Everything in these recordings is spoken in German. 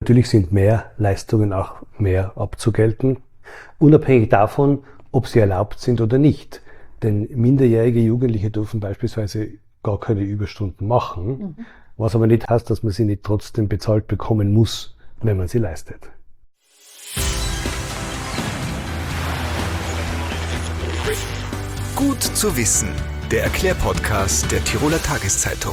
natürlich sind mehr Leistungen auch mehr abzugelten, unabhängig davon, ob sie erlaubt sind oder nicht. Denn minderjährige Jugendliche dürfen beispielsweise gar keine Überstunden machen, was aber nicht heißt, dass man sie nicht trotzdem bezahlt bekommen muss, wenn man sie leistet. Gut zu wissen, der Erklärpodcast der Tiroler Tageszeitung.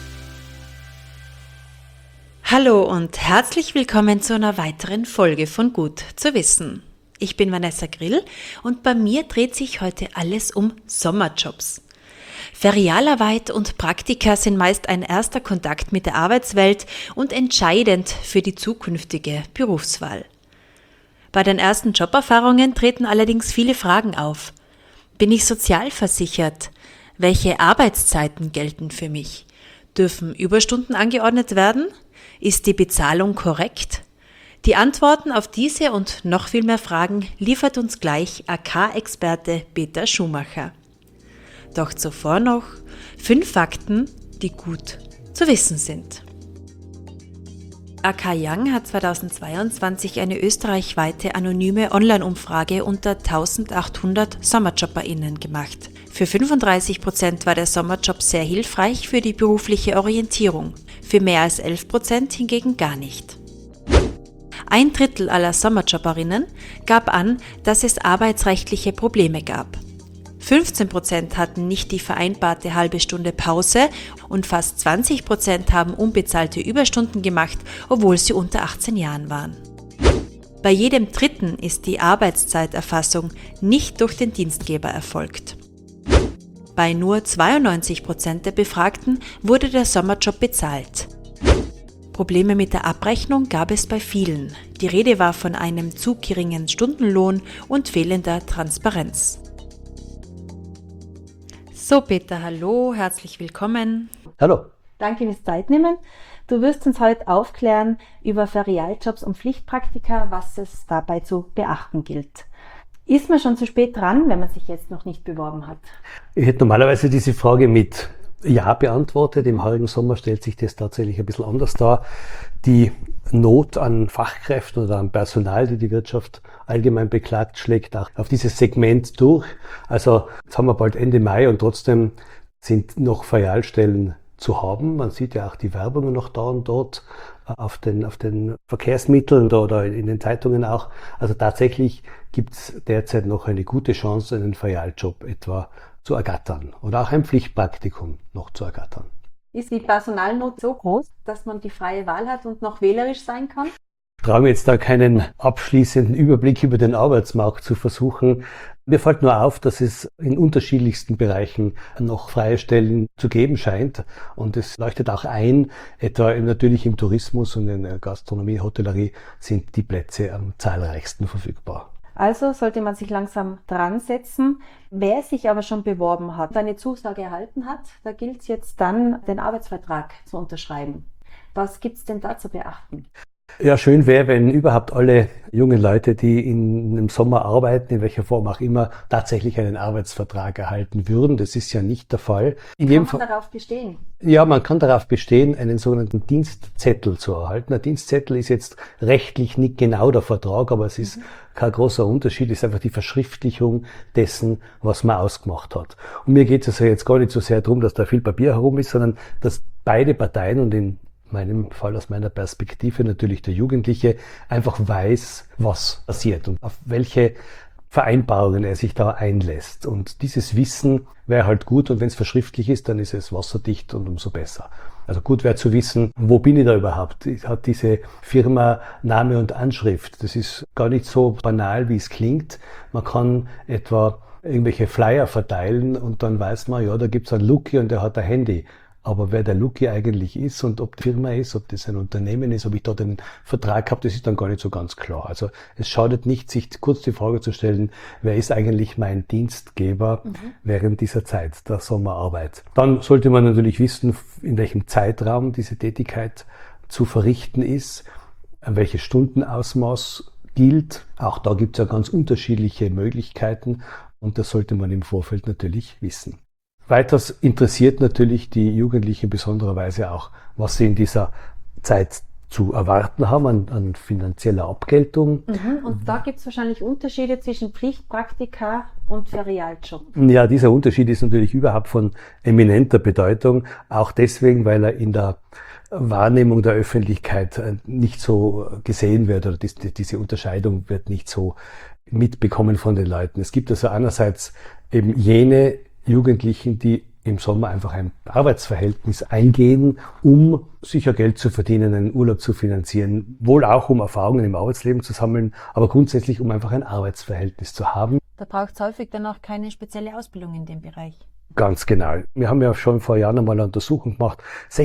Hallo und herzlich willkommen zu einer weiteren Folge von Gut zu wissen. Ich bin Vanessa Grill und bei mir dreht sich heute alles um Sommerjobs. Ferialarbeit und Praktika sind meist ein erster Kontakt mit der Arbeitswelt und entscheidend für die zukünftige Berufswahl. Bei den ersten Joberfahrungen treten allerdings viele Fragen auf. Bin ich sozialversichert? Welche Arbeitszeiten gelten für mich? Dürfen Überstunden angeordnet werden? Ist die Bezahlung korrekt? Die Antworten auf diese und noch viel mehr Fragen liefert uns gleich AK-Experte Peter Schumacher. Doch zuvor noch 5 Fakten, die gut zu wissen sind. AK Young hat 2022 eine österreichweite anonyme Online-Umfrage unter 1800 SommerjobberInnen gemacht. Für 35% war der Sommerjob sehr hilfreich für die berufliche Orientierung, für mehr als 11% hingegen gar nicht. 1/3 aller Sommerjobberinnen gab an, dass es arbeitsrechtliche Probleme gab. 15% hatten nicht die vereinbarte halbe Stunde Pause und fast 20% haben unbezahlte Überstunden gemacht, obwohl sie unter 18 Jahren waren. Bei jedem Dritten ist die Arbeitszeiterfassung nicht durch den Dienstgeber erfolgt. Bei nur 92% der Befragten wurde der Sommerjob bezahlt. Probleme mit der Abrechnung gab es bei vielen. Die Rede war von einem zu geringen Stundenlohn und fehlender Transparenz. So Peter, hallo, herzlich willkommen. Hallo. Danke fürs Zeitnehmen. Du wirst uns heute aufklären über Ferialjobs und Pflichtpraktika, was es dabei zu beachten gilt. Ist man schon zu spät dran, wenn man sich jetzt noch nicht beworben hat? Ich hätte normalerweise diese Frage mit Ja beantwortet. Im heurigen Sommer stellt sich das tatsächlich ein bisschen anders dar. Die Not an Fachkräften oder an Personal, die die Wirtschaft allgemein beklagt, schlägt auch auf dieses Segment durch. Also jetzt haben wir bald Ende Mai und trotzdem sind noch Ferialstellen zu haben. Man sieht ja auch die Werbung noch da und dort auf den Verkehrsmitteln oder in den Zeitungen auch. Also tatsächlich gibt es derzeit noch eine gute Chance, einen Ferialjob etwa zu ergattern oder auch ein Pflichtpraktikum noch zu ergattern. Ist die Personalnot so groß, dass man die freie Wahl hat und noch wählerisch sein kann? Ich traue mir jetzt da keinen abschließenden Überblick über den Arbeitsmarkt zu versuchen. Mir fällt nur auf, dass es in unterschiedlichsten Bereichen noch freie Stellen zu geben scheint. Und es leuchtet auch ein, etwa natürlich im Tourismus und in der Gastronomie, Hotellerie sind die Plätze am zahlreichsten verfügbar. Also sollte man sich langsam dran setzen. Wer sich aber schon beworben hat, eine Zusage erhalten hat, da gilt es jetzt dann, den Arbeitsvertrag zu unterschreiben. Was gibt es denn da zu beachten? Ja, schön wäre, wenn überhaupt alle jungen Leute, die im Sommer arbeiten, in welcher Form auch immer, tatsächlich einen Arbeitsvertrag erhalten würden. Das ist ja nicht der Fall. Kann man darauf bestehen? Ja, man kann darauf bestehen, einen sogenannten Dienstzettel zu erhalten. Ein Dienstzettel ist jetzt rechtlich nicht genau der Vertrag, aber es ist kein großer Unterschied. Es ist einfach die Verschriftlichung dessen, was man ausgemacht hat. Und mir geht es also jetzt gar nicht so sehr darum, dass da viel Papier herum ist, sondern dass beide Parteien und in meinem Fall aus meiner Perspektive natürlich der Jugendliche einfach weiß, was passiert und auf welche Vereinbarungen er sich da einlässt. Und dieses Wissen wäre halt gut und wenn es verschriftlich ist, dann ist es wasserdicht und umso besser. Also gut wäre zu wissen, wo bin ich da überhaupt? Hat diese Firma Name und Anschrift? Das ist gar nicht so banal, wie es klingt. Man kann etwa irgendwelche Flyer verteilen und dann weiß man, ja, da gibt's einen Lucky und der hat ein Handy. Aber wer der Lucky eigentlich ist und ob die Firma ist, ob das ein Unternehmen ist, ob ich dort einen Vertrag habe, das ist dann gar nicht so ganz klar. Also es schadet nicht, sich kurz die Frage zu stellen, wer ist eigentlich mein Dienstgeber während dieser Zeit der Sommerarbeit. Dann sollte man natürlich wissen, in welchem Zeitraum diese Tätigkeit zu verrichten ist, welches Stundenausmaß gilt. Auch da gibt es ja ganz unterschiedliche Möglichkeiten und das sollte man im Vorfeld natürlich wissen. Weiters interessiert natürlich die Jugendlichen in besonderer Weise auch, was sie in dieser Zeit zu erwarten haben an finanzieller Abgeltung. Und da gibt es wahrscheinlich Unterschiede zwischen Pflichtpraktika und Ferialjob. Ja, dieser Unterschied ist natürlich überhaupt von eminenter Bedeutung, auch deswegen, weil er in der Wahrnehmung der Öffentlichkeit nicht so gesehen wird, oder diese Unterscheidung wird nicht so mitbekommen von den Leuten. Es gibt also einerseits eben jene Jugendlichen, die im Sommer einfach ein Arbeitsverhältnis eingehen, um sicher Geld zu verdienen, einen Urlaub zu finanzieren, wohl auch um Erfahrungen im Arbeitsleben zu sammeln, aber grundsätzlich um einfach ein Arbeitsverhältnis zu haben. Da braucht es häufig dann auch keine spezielle Ausbildung in dem Bereich. Ganz genau. Wir haben ja schon vor Jahren einmal eine Untersuchung gemacht.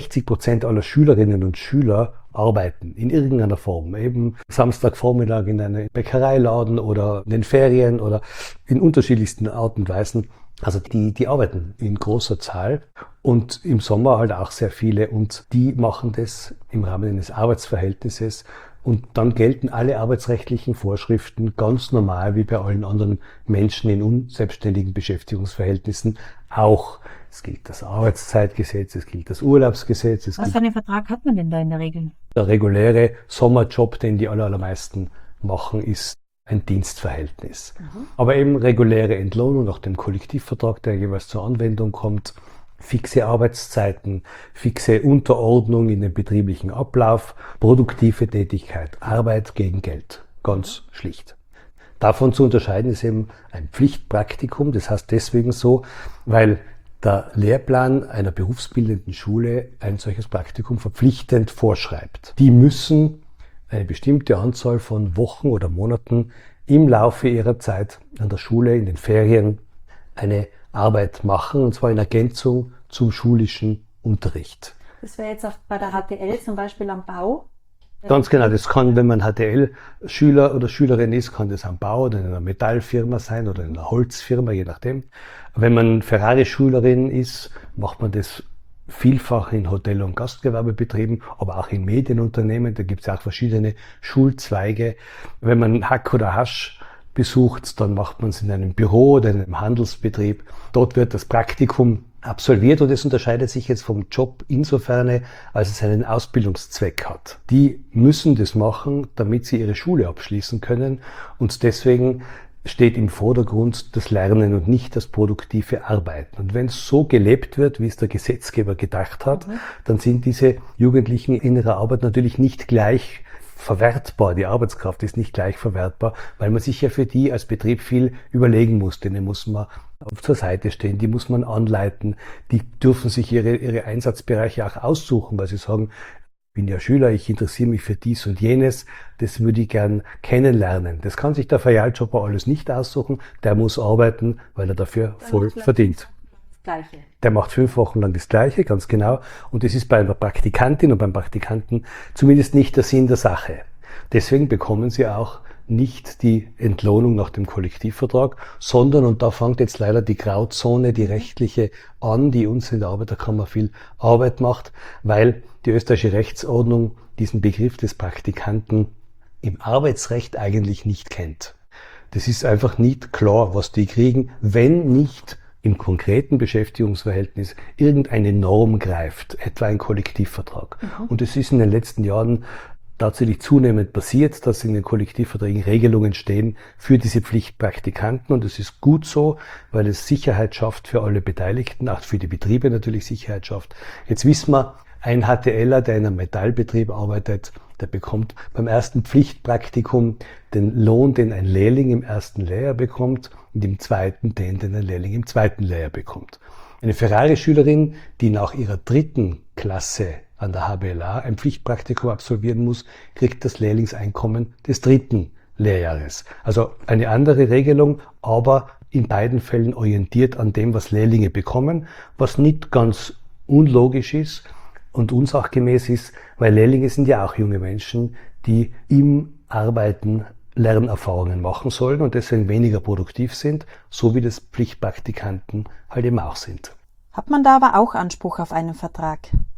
60% aller Schülerinnen und Schüler arbeiten in irgendeiner Form. Eben Samstagvormittag in einem Bäckereiladen oder in den Ferien oder in unterschiedlichsten Arten und Weisen. Also die arbeiten in großer Zahl und im Sommer halt auch sehr viele und die machen das im Rahmen eines Arbeitsverhältnisses und dann gelten alle arbeitsrechtlichen Vorschriften ganz normal wie bei allen anderen Menschen in unselbstständigen Beschäftigungsverhältnissen auch. Es gilt das Arbeitszeitgesetz, es gilt das Urlaubsgesetz. Was für einen Vertrag hat man denn da in der Regel? Der reguläre Sommerjob, den die allermeisten machen, ist ein Dienstverhältnis. Aber eben reguläre Entlohnung nach dem Kollektivvertrag, der jeweils zur Anwendung kommt, fixe Arbeitszeiten, fixe Unterordnung in den betrieblichen Ablauf, produktive Tätigkeit, Arbeit gegen Geld. Ganz schlicht. Davon zu unterscheiden ist eben ein Pflichtpraktikum. Das heißt deswegen so, weil der Lehrplan einer berufsbildenden Schule ein solches Praktikum verpflichtend vorschreibt. Die müssen eine bestimmte Anzahl von Wochen oder Monaten im Laufe ihrer Zeit an der Schule, in den Ferien, eine Arbeit machen, und zwar in Ergänzung zum schulischen Unterricht. Das wäre jetzt auch bei der HTL zum Beispiel am Bau. Ganz genau, das kann, wenn man HTL-Schüler oder Schülerin ist, kann das am Bau oder in einer Metallfirma sein oder in einer Holzfirma, je nachdem. Wenn man Ferrari-Schülerin ist, macht man das vielfach in Hotel- und Gastgewerbebetrieben, aber auch in Medienunternehmen, da gibt es auch verschiedene Schulzweige. Wenn man Hack oder Hasch besucht, dann macht man es in einem Büro oder in einem Handelsbetrieb. Dort wird das Praktikum absolviert und es unterscheidet sich jetzt vom Job insofern, als es einen Ausbildungszweck hat. Die müssen das machen, damit sie ihre Schule abschließen können und deswegen steht im Vordergrund das Lernen und nicht das produktive Arbeiten. Und wenn es so gelebt wird, wie es der Gesetzgeber gedacht hat, dann sind diese Jugendlichen in ihrer Arbeit natürlich nicht gleich verwertbar. Die Arbeitskraft ist nicht gleich verwertbar, weil man sich ja für die als Betrieb viel überlegen muss. Denen muss man zur Seite stehen, die muss man anleiten, die dürfen sich ihre Einsatzbereiche auch aussuchen, weil sie sagen, ich bin ja Schüler, ich interessiere mich für dies und jenes, das würde ich gern kennenlernen. Das kann sich der Ferialjobber alles nicht aussuchen, der muss arbeiten, weil er dafür voll verdient. Das Gleiche. Der macht 5 Wochen lang das Gleiche, ganz genau. Und das ist bei einer Praktikantin und beim Praktikanten zumindest nicht der Sinn der Sache. Deswegen bekommen sie auch nicht die Entlohnung nach dem Kollektivvertrag, sondern, und da fängt jetzt leider die Grauzone, die rechtliche an, die uns in der Arbeiterkammer viel Arbeit macht, weil die österreichische Rechtsordnung diesen Begriff des Praktikanten im Arbeitsrecht eigentlich nicht kennt. Das ist einfach nicht klar, was die kriegen, wenn nicht im konkreten Beschäftigungsverhältnis irgendeine Norm greift, etwa ein Kollektivvertrag. Und es ist in den letzten Jahren tatsächlich zunehmend passiert, dass in den Kollektivverträgen Regelungen stehen für diese Pflichtpraktikanten. Und es ist gut so, weil es Sicherheit schafft für alle Beteiligten, auch für die Betriebe natürlich Sicherheit schafft. Jetzt wissen wir, ein HTLer, der in einem Metallbetrieb arbeitet, der bekommt beim ersten Pflichtpraktikum den Lohn, den ein Lehrling im ersten Lehrjahr bekommt, und im zweiten den ein Lehrling im zweiten Lehrjahr bekommt. Eine Ferrari-Schülerin, die nach ihrer 3. Klasse an der HBLA ein Pflichtpraktikum absolvieren muss, kriegt das Lehrlingseinkommen des 3. Lehrjahres. Also eine andere Regelung, aber in beiden Fällen orientiert an dem, was Lehrlinge bekommen, was nicht ganz unlogisch ist und unsachgemäß ist, weil Lehrlinge sind ja auch junge Menschen, die im Arbeiten Lernerfahrungen machen sollen und deswegen weniger produktiv sind, so wie das Pflichtpraktikanten halt eben auch sind. Hat man da aber auch Anspruch auf einen Vertrag?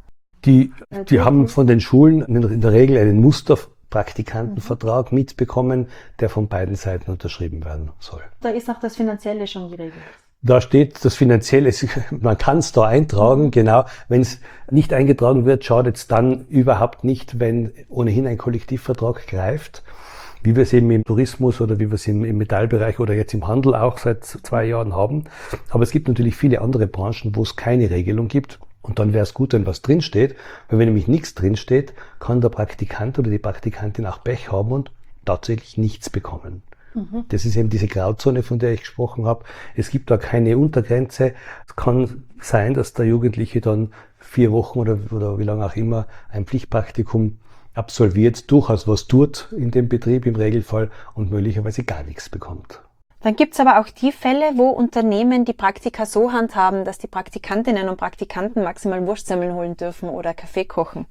Die haben von den Schulen in der Regel einen Musterpraktikantenvertrag mitbekommen, der von beiden Seiten unterschrieben werden soll. Da ist auch das Finanzielle schon geregelt. Da steht das Finanzielle, man kann es da eintragen, genau. Wenn es nicht eingetragen wird, schadet es dann überhaupt nicht, wenn ohnehin ein Kollektivvertrag greift, wie wir es eben im Tourismus oder wie wir es im Metallbereich oder jetzt im Handel auch seit 2 Jahren haben. Aber es gibt natürlich viele andere Branchen, wo es keine Regelung gibt. Und dann wäre es gut, wenn was drinsteht. Weil wenn nämlich nichts drinsteht, kann der Praktikant oder die Praktikantin auch Pech haben und tatsächlich nichts bekommen. Das ist eben diese Grauzone, von der ich gesprochen habe. Es gibt da keine Untergrenze. Es kann sein, dass der Jugendliche dann 4 Wochen oder wie lange auch immer ein Pflichtpraktikum absolviert, durchaus was tut in dem Betrieb im Regelfall und möglicherweise gar nichts bekommt. Dann gibt's aber auch die Fälle, wo Unternehmen die Praktika so handhaben, dass die Praktikantinnen und Praktikanten maximal Wurstsemmeln holen dürfen oder Kaffee kochen.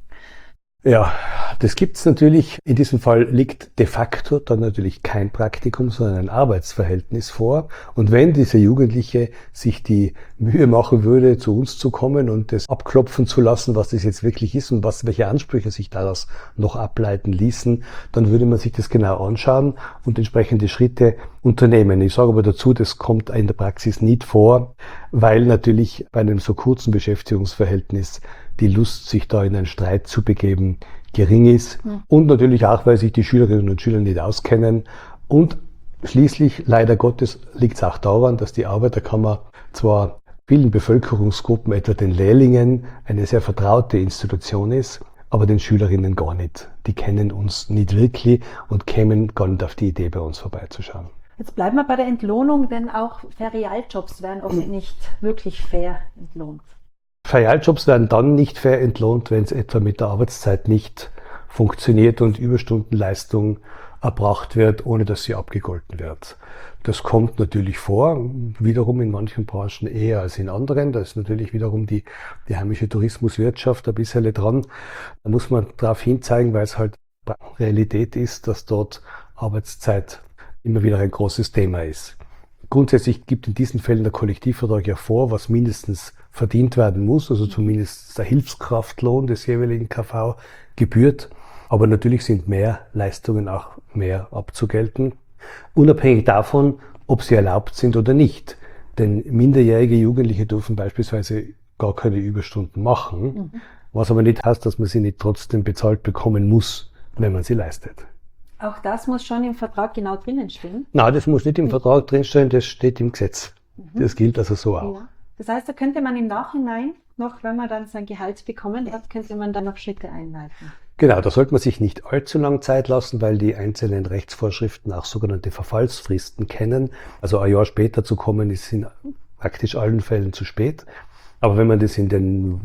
Ja, das gibt's natürlich. In diesem Fall liegt de facto dann natürlich kein Praktikum, sondern ein Arbeitsverhältnis vor. Und wenn dieser Jugendliche sich die Mühe machen würde, zu uns zu kommen und das abklopfen zu lassen, was das jetzt wirklich ist und welche Ansprüche sich daraus noch ableiten ließen, dann würde man sich das genau anschauen und entsprechende Schritte unternehmen. Ich sage aber dazu, das kommt in der Praxis nicht vor, weil natürlich bei einem so kurzen Beschäftigungsverhältnis die Lust, sich da in einen Streit zu begeben, gering ist. Und natürlich auch, weil sich die Schülerinnen und Schüler nicht auskennen. Und schließlich, leider Gottes, liegt es auch daran, dass die Arbeiterkammer zwar vielen Bevölkerungsgruppen, etwa den Lehrlingen, eine sehr vertraute Institution ist, aber den Schülerinnen gar nicht. Die kennen uns nicht wirklich und kämen gar nicht auf die Idee, bei uns vorbeizuschauen. Jetzt bleiben wir bei der Entlohnung, denn auch Ferialjobs werden oft nicht wirklich fair entlohnt. Ferialjobs werden dann nicht fair entlohnt, wenn es etwa mit der Arbeitszeit nicht funktioniert und Überstundenleistung erbracht wird, ohne dass sie abgegolten wird. Das kommt natürlich vor, wiederum in manchen Branchen eher als in anderen. Da ist natürlich wiederum die heimische Tourismuswirtschaft ein bisschen dran. Da muss man darauf hinzeigen, weil es halt Realität ist, dass dort Arbeitszeit immer wieder ein großes Thema ist. Grundsätzlich gibt in diesen Fällen der Kollektivvertrag ja vor, was mindestens verdient werden muss, also zumindest der Hilfskraftlohn des jeweiligen KV gebührt. Aber natürlich sind mehr Leistungen auch mehr abzugelten, unabhängig davon, ob sie erlaubt sind oder nicht. Denn minderjährige Jugendliche dürfen beispielsweise gar keine Überstunden machen, was aber nicht heißt, dass man sie nicht trotzdem bezahlt bekommen muss, wenn man sie leistet. Auch das muss schon im Vertrag genau drinnen stehen? Nein, das muss nicht im Vertrag drinstehen, das steht im Gesetz. Das gilt also so auch. Ja. Das heißt, da könnte man im Nachhinein, noch wenn man dann sein Gehalt bekommen hat, könnte man dann noch Schritte einleiten. Genau, da sollte man sich nicht allzu lang Zeit lassen, weil die einzelnen Rechtsvorschriften auch sogenannte Verfallsfristen kennen. Also ein Jahr später zu kommen, ist in praktisch allen Fällen zu spät. Aber wenn man das in den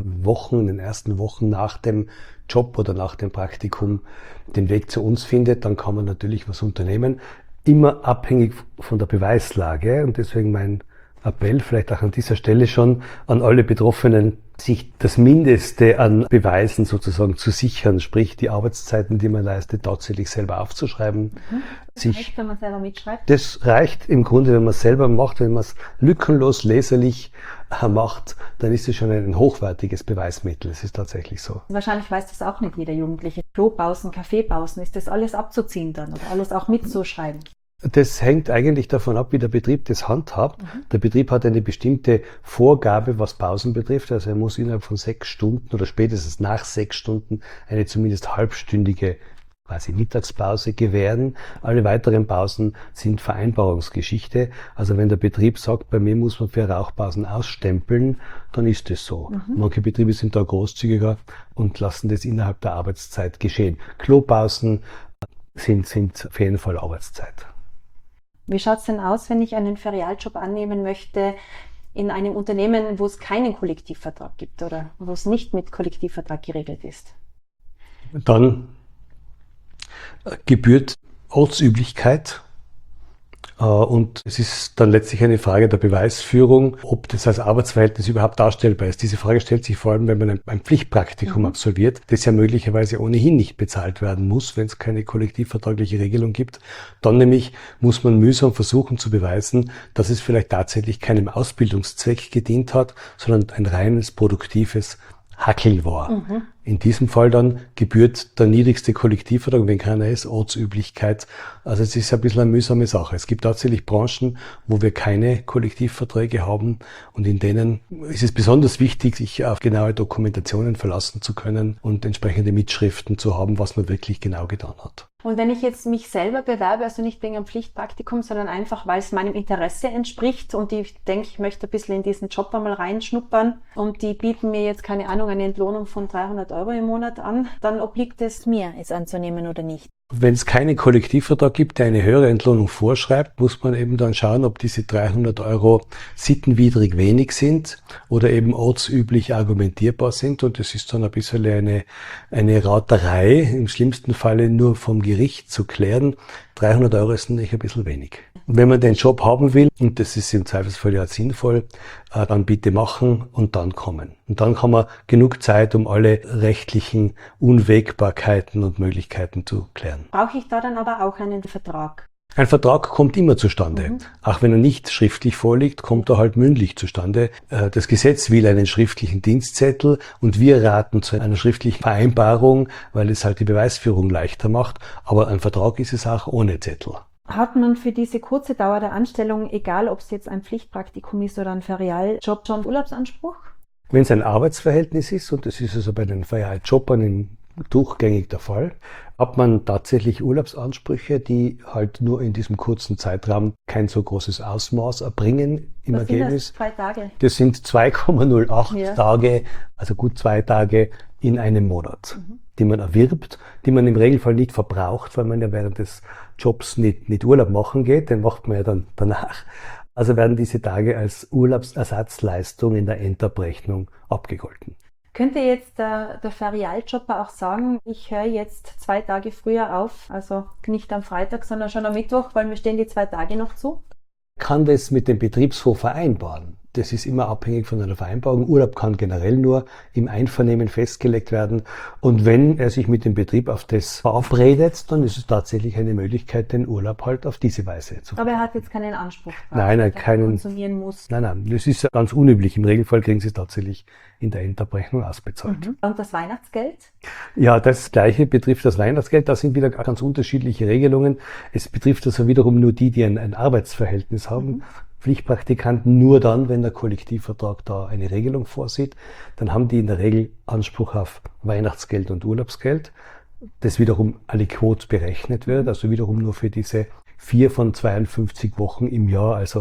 ersten Wochen nach dem Job oder nach dem Praktikum den Weg zu uns findet, dann kann man natürlich was unternehmen. Immer abhängig von der Beweislage. Und deswegen mein Appell, vielleicht auch an dieser Stelle schon, an alle Betroffenen, sich das Mindeste an Beweisen sozusagen zu sichern, sprich die Arbeitszeiten, die man leistet, tatsächlich selber aufzuschreiben. Das reicht, wenn man selber mitschreibt? Das reicht im Grunde, wenn man es selber macht, wenn man es lückenlos leserlich macht, dann ist es schon ein hochwertiges Beweismittel. Es ist tatsächlich so. Wahrscheinlich weiß das auch nicht jeder Jugendliche. Klopausen, Kaffeepausen, ist das alles abzuziehen dann oder alles auch mitzuschreiben? Das hängt eigentlich davon ab, wie der Betrieb das handhabt. Der Betrieb hat eine bestimmte Vorgabe, was Pausen betrifft. Also er muss innerhalb von 6 Stunden oder spätestens nach 6 Stunden eine zumindest halbstündige quasi Mittagspause gewähren. Alle weiteren Pausen sind Vereinbarungsgeschichte. Also wenn der Betrieb sagt, bei mir muss man für Rauchpausen ausstempeln, dann ist es so. Manche Betriebe sind da großzügiger und lassen das innerhalb der Arbeitszeit geschehen. Klopausen sind auf jeden Fall Arbeitszeit. Wie schaut's denn aus, wenn ich einen Ferialjob annehmen möchte in einem Unternehmen, wo es keinen Kollektivvertrag gibt oder wo es nicht mit Kollektivvertrag geregelt ist? Dann gebührt Ortsüblichkeit und es ist dann letztlich eine Frage der Beweisführung, ob das als Arbeitsverhältnis überhaupt darstellbar ist. Diese Frage stellt sich vor allem, wenn man ein Pflichtpraktikum absolviert, das ja möglicherweise ohnehin nicht bezahlt werden muss, wenn es keine kollektivvertragliche Regelung gibt. Dann nämlich muss man mühsam versuchen zu beweisen, dass es vielleicht tatsächlich keinem Ausbildungszweck gedient hat, sondern ein reines produktives Hackeln war. In diesem Fall dann gebührt der niedrigste Kollektivvertrag, wenn keiner ist, Ortsüblichkeit. Also es ist ein bisschen eine mühsame Sache. Es gibt tatsächlich Branchen, wo wir keine Kollektivverträge haben und in denen ist es besonders wichtig, sich auf genaue Dokumentationen verlassen zu können und entsprechende Mitschriften zu haben, was man wirklich genau getan hat. Und wenn ich jetzt mich selber bewerbe, also nicht wegen einem Pflichtpraktikum, sondern einfach, weil es meinem Interesse entspricht und ich denke, ich möchte ein bisschen in diesen Job einmal reinschnuppern und die bieten mir jetzt, keine Ahnung, eine Entlohnung von 300 € im Monat an, dann obliegt es mir, es anzunehmen oder nicht. Wenn es keinen Kollektivvertrag gibt, der eine höhere Entlohnung vorschreibt, muss man eben dann schauen, ob diese 300 € sittenwidrig wenig sind oder eben ortsüblich argumentierbar sind. Und das ist dann ein bisschen eine Raterei, im schlimmsten Falle nur vom Gericht zu klären. 300 € ist natürlich ein bisschen wenig. Wenn man den Job haben will, und das ist im Zweifelsfall ja sinnvoll, dann bitte machen und dann kommen. Und dann kann man genug Zeit, um alle rechtlichen Unwägbarkeiten und Möglichkeiten zu klären. Brauche ich da dann aber auch einen Vertrag? Ein Vertrag kommt immer zustande. Auch wenn er nicht schriftlich vorliegt, kommt er halt mündlich zustande. Das Gesetz will einen schriftlichen Dienstzettel und wir raten zu einer schriftlichen Vereinbarung, weil es halt die Beweisführung leichter macht. Aber ein Vertrag ist es auch ohne Zettel. Hat man für diese kurze Dauer der Anstellung, egal ob es jetzt ein Pflichtpraktikum ist oder ein Ferialjob, schon Urlaubsanspruch? Wenn es ein Arbeitsverhältnis ist, und das ist also bei den Ferialjobbern durchgängig der Fall, hat man tatsächlich Urlaubsansprüche, die halt nur in diesem kurzen Zeitraum kein so großes Ausmaß erbringen im Ergebnis. Das sind 2 Tage. Das sind 2,08 Ja. Tage, also gut 2 Tage in einem Monat, die man erwirbt, die man im Regelfall nicht verbraucht, weil man ja während des Jobs nicht Urlaub machen geht, den macht man ja dann danach. Also werden diese Tage als Urlaubsersatzleistung in der Endabrechnung abgegolten. Könnte jetzt der Ferialjobber auch sagen, ich höre jetzt 2 Tage früher auf, also nicht am Freitag, sondern schon am Mittwoch, weil mir stehen die 2 Tage noch zu? Kann das mit dem Betriebshof vereinbaren? Das ist immer abhängig von einer Vereinbarung. Urlaub kann generell nur im Einvernehmen festgelegt werden. Und wenn er sich mit dem Betrieb auf das verabredet, dann ist es tatsächlich eine Möglichkeit, den Urlaub halt auf diese Weise zu Aber er hat jetzt keinen Anspruch drauf, Nein, dass er keinen. konsumieren muss. Nein, das ist ja ganz unüblich. Im Regelfall kriegen Sie es tatsächlich in der Endabrechnung ausbezahlt. Und das Weihnachtsgeld? Ja, das Gleiche betrifft das Weihnachtsgeld. Da sind wieder ganz unterschiedliche Regelungen. Es betrifft also wiederum nur die ein Arbeitsverhältnis haben. Pflichtpraktikanten nur dann, wenn der Kollektivvertrag da eine Regelung vorsieht. Dann haben die in der Regel Anspruch auf Weihnachtsgeld und Urlaubsgeld, das wiederum aliquot berechnet wird, also wiederum nur für diese 4 von 52 Wochen im Jahr, also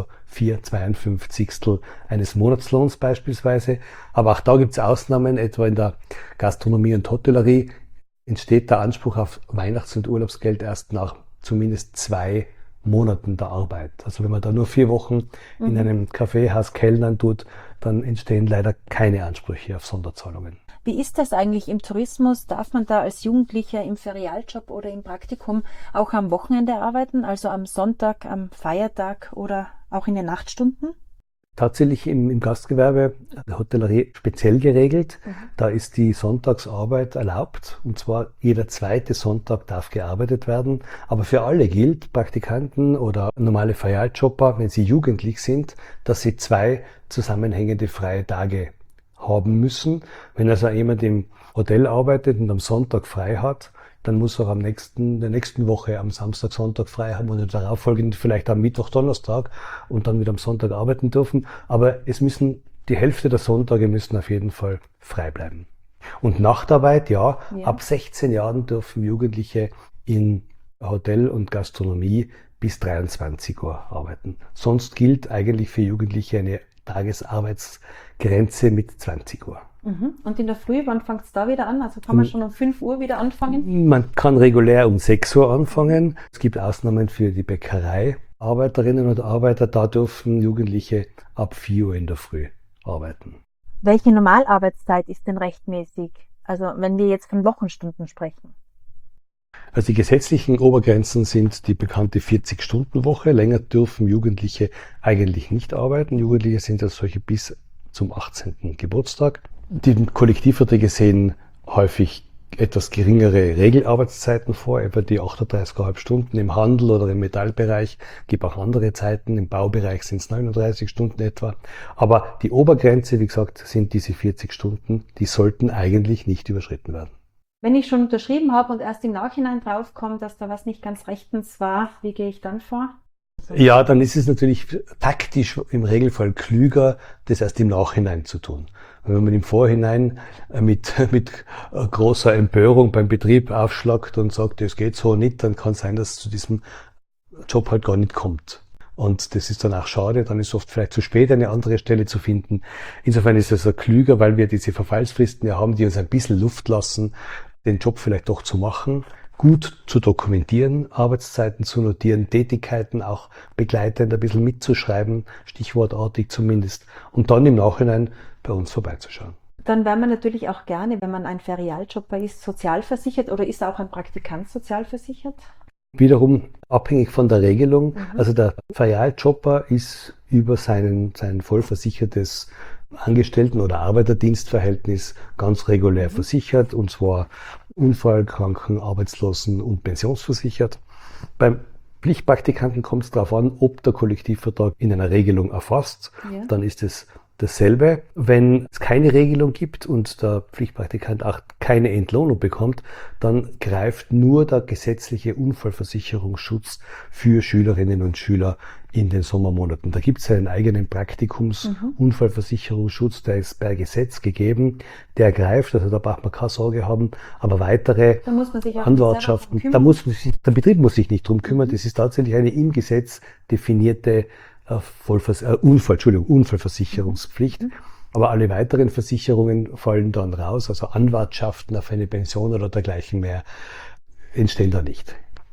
4/52 eines Monatslohns beispielsweise. Aber auch da gibt es Ausnahmen, etwa in der Gastronomie und Hotellerie entsteht der Anspruch auf Weihnachts- und Urlaubsgeld erst nach zumindest 2 Monaten der Arbeit. Also wenn man da nur 4 Wochen in einem Kaffeehaus kellnern tut, dann entstehen leider keine Ansprüche auf Sonderzahlungen. Wie ist das eigentlich im Tourismus? Darf man da als Jugendlicher im Ferialjob oder im Praktikum auch am Wochenende arbeiten, also am Sonntag, am Feiertag oder auch in den Nachtstunden? Tatsächlich im Gastgewerbe, der Hotellerie speziell geregelt. Da ist die Sonntagsarbeit erlaubt. Und zwar jeder 2. Sonntag darf gearbeitet werden. Aber für alle gilt, Praktikanten oder normale Ferialjobber, wenn sie jugendlich sind, dass sie 2 zusammenhängende freie Tage haben müssen. Wenn also jemand im Hotel arbeitet und am Sonntag frei hat, dann muss er der nächsten Woche am Samstag, Sonntag frei haben und darauffolgend vielleicht am Mittwoch, Donnerstag und dann wieder am Sonntag arbeiten dürfen. Aber die Hälfte der Sonntage müssen auf jeden Fall frei bleiben. Und Nachtarbeit, ja, ab 16 Jahren dürfen Jugendliche in Hotel und Gastronomie bis 23 Uhr arbeiten. Sonst gilt eigentlich für Jugendliche eine Tagesarbeitsgrenze mit 20 Uhr. Und in der Früh, wann fängt es da wieder an? Also kann man schon um 5 Uhr wieder anfangen? Man kann regulär um 6 Uhr anfangen. Es gibt Ausnahmen für die Bäckerei. Arbeiterinnen und Arbeiter, da dürfen Jugendliche ab 4 Uhr in der Früh arbeiten. Welche Normalarbeitszeit ist denn rechtmäßig? Also wenn wir jetzt von Wochenstunden sprechen. Also die gesetzlichen Obergrenzen sind die bekannte 40-Stunden-Woche. Länger dürfen Jugendliche eigentlich nicht arbeiten. Jugendliche sind als solche bis zum 18. Geburtstag. Die Kollektivverträge sehen häufig etwas geringere Regelarbeitszeiten vor, etwa die 38,5 Stunden im Handel oder im Metallbereich. Gibt auch andere Zeiten, im Baubereich sind es 39 Stunden etwa. Aber die Obergrenze, wie gesagt, sind diese 40 Stunden, die sollten eigentlich nicht überschritten werden. Wenn ich schon unterschrieben habe und erst im Nachhinein draufkomme, dass da was nicht ganz rechtens war, wie gehe ich dann vor? Ja, dann ist es natürlich taktisch im Regelfall klüger, das erst im Nachhinein zu tun. Wenn man im Vorhinein mit großer Empörung beim Betrieb aufschlagt und sagt, das geht so nicht, dann kann es sein, dass es zu diesem Job halt gar nicht kommt. Und das ist dann auch schade, dann ist oft vielleicht zu spät, eine andere Stelle zu finden. Insofern ist es also klüger, weil wir diese Verfallsfristen ja haben, die uns ein bisschen Luft lassen, den Job vielleicht doch zu machen, gut zu dokumentieren, Arbeitszeiten zu notieren, Tätigkeiten auch begleitend ein bisschen mitzuschreiben, stichwortartig zumindest, und dann im Nachhinein bei uns vorbeizuschauen. Dann wäre man natürlich auch gerne, wenn man ein Ferialjobber ist, sozialversichert, oder ist auch ein Praktikant sozialversichert? Wiederum abhängig von der Regelung. Also der Ferialjobber ist über sein vollversichertes Angestellten- oder Arbeiterdienstverhältnis ganz regulär versichert, und zwar Unfall-, Kranken-, Arbeitslosen- und pensionsversichert. Beim Pflichtpraktikanten kommt es darauf an, ob der Kollektivvertrag in einer Regelung erfasst. Ja. Dann ist es dasselbe. Wenn es keine Regelung gibt und der Pflichtpraktikant auch keine Entlohnung bekommt, dann greift nur der gesetzliche Unfallversicherungsschutz für Schülerinnen und Schüler in den Sommermonaten. Da gibt es einen eigenen Praktikums-Unfallversicherungsschutz, der ist per Gesetz gegeben, der greift, also da braucht man keine Sorge haben, aber weitere Da muss man sich auch Anwartschaften, selber drum kümmern. der Betrieb muss sich nicht drum kümmern, das ist tatsächlich eine im Gesetz definierte Unfallversicherungspflicht. Aber alle weiteren Versicherungen fallen dann raus, also Anwartschaften auf eine Pension oder dergleichen mehr entstehen da nicht.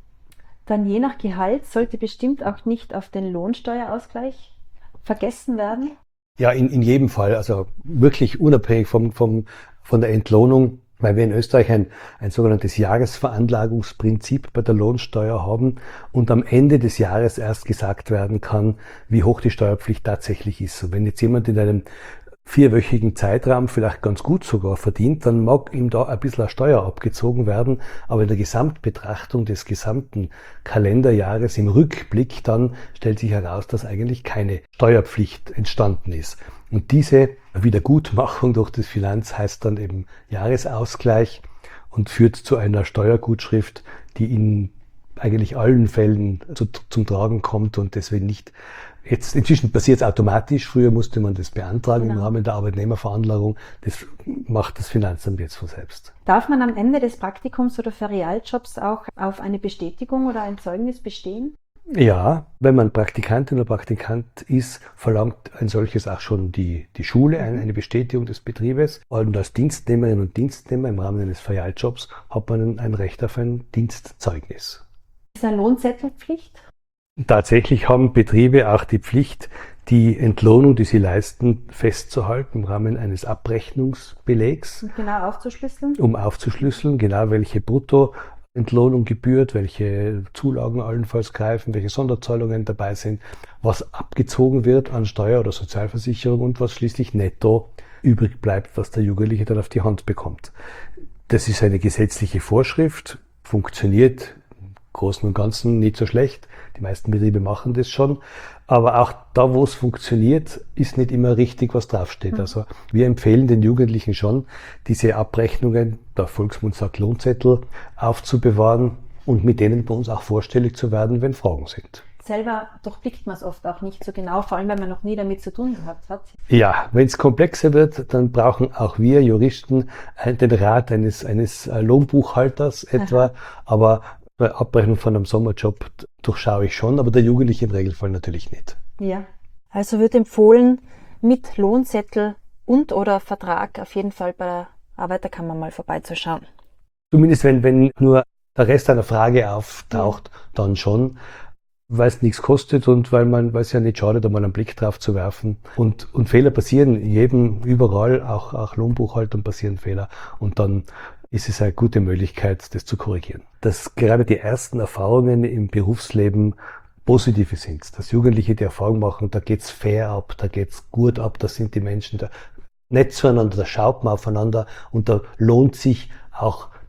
Dann je nach Gehalt sollte bestimmt auch nicht auf den Lohnsteuerausgleich vergessen werden. Ja, in jedem Fall, also wirklich unabhängig von der Entlohnung, weil wir in Österreich ein sogenanntes Jahresveranlagungsprinzip bei der Lohnsteuer haben und am Ende des Jahres erst gesagt werden kann, wie hoch die Steuerpflicht tatsächlich ist. Und wenn jetzt jemand in einem 4-wöchigen Zeitraum vielleicht ganz gut sogar verdient, dann mag ihm da ein bisschen eine Steuer abgezogen werden, aber in der Gesamtbetrachtung des gesamten Kalenderjahres im Rückblick dann stellt sich heraus, dass eigentlich keine Steuerpflicht entstanden ist. Und diese Wiedergutmachung durch das Finanz heißt dann eben Jahresausgleich und führt zu einer Steuergutschrift, die in eigentlich allen Fällen zum Tragen kommt und deswegen nicht. Jetzt inzwischen passiert es automatisch. Früher musste man das beantragen im Rahmen der Arbeitnehmerveranlagung. Das macht das Finanzamt jetzt von selbst. Darf man am Ende des Praktikums oder Ferialjobs auch auf eine Bestätigung oder ein Zeugnis bestehen? Ja, wenn man Praktikantin oder Praktikant ist, verlangt ein solches auch schon die Schule, eine Bestätigung des Betriebes. Und als Dienstnehmerin und Dienstnehmer im Rahmen eines Ferialjobs hat man ein Recht auf ein Dienstzeugnis. Ist eine Lohnzettelpflicht? Tatsächlich haben Betriebe auch die Pflicht, die Entlohnung, die sie leisten, festzuhalten im Rahmen eines Abrechnungsbelegs. Und genau aufzuschlüsseln? Um aufzuschlüsseln, genau welche Bruttoentlohnung gebührt, welche Zulagen allenfalls greifen, welche Sonderzahlungen dabei sind, was abgezogen wird an Steuer- oder Sozialversicherung und was schließlich netto übrig bleibt, was der Jugendliche dann auf die Hand bekommt. Das ist eine gesetzliche Vorschrift, funktioniert im Großen und Ganzen nicht so schlecht. Die meisten Betriebe machen das schon. Aber auch da, wo es funktioniert, ist nicht immer richtig, was draufsteht. Also wir empfehlen den Jugendlichen schon, diese Abrechnungen, der Volksmund sagt Lohnzettel, aufzubewahren und mit denen bei uns auch vorstellig zu werden, wenn Fragen sind. Selber durchblickt man es oft auch nicht so genau, vor allem wenn man noch nie damit zu tun gehabt hat. Ja, wenn es komplexer wird, dann brauchen auch wir Juristen den Rat eines Lohnbuchhalters etwa, aber bei Abrechnung von einem Sommerjob durchschaue ich schon, aber der Jugendliche im Regelfall natürlich nicht. Ja. Also wird empfohlen, mit Lohnzettel und oder Vertrag auf jeden Fall bei der Arbeiterkammer mal vorbeizuschauen. Zumindest wenn nur der Rest einer Frage auftaucht, dann schon, weil es nichts kostet und weil es ja nicht schadet, einmal einen Blick drauf zu werfen. Und Fehler passieren überall, auch Lohnbuchhaltern passieren Fehler und dann ist es eine gute Möglichkeit, das zu korrigieren. Dass gerade die ersten Erfahrungen im Berufsleben positive sind. Dass Jugendliche die Erfahrung machen, da geht's fair ab, da geht's gut ab, da sind die Menschen da nett zueinander, da schaut man aufeinander und da lohnt sich auch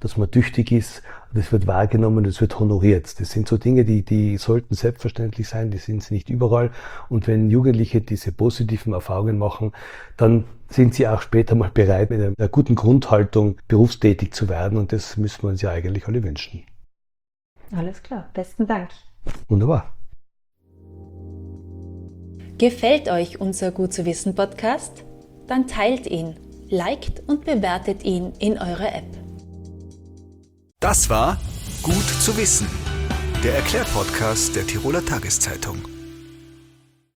dass man tüchtig ist, das wird wahrgenommen, das wird honoriert. Das sind so Dinge, die sollten selbstverständlich sein, die sind nicht überall. Und wenn Jugendliche diese positiven Erfahrungen machen, dann sind sie auch später mal bereit, mit einer guten Grundhaltung berufstätig zu werden. Und das müssen wir uns ja eigentlich alle wünschen. Alles klar, besten Dank. Wunderbar. Gefällt euch unser Gut zu wissen Podcast? Dann teilt ihn, liked und bewertet ihn in eurer App. Das war Gut zu wissen, der Erklärpodcast der Tiroler Tageszeitung.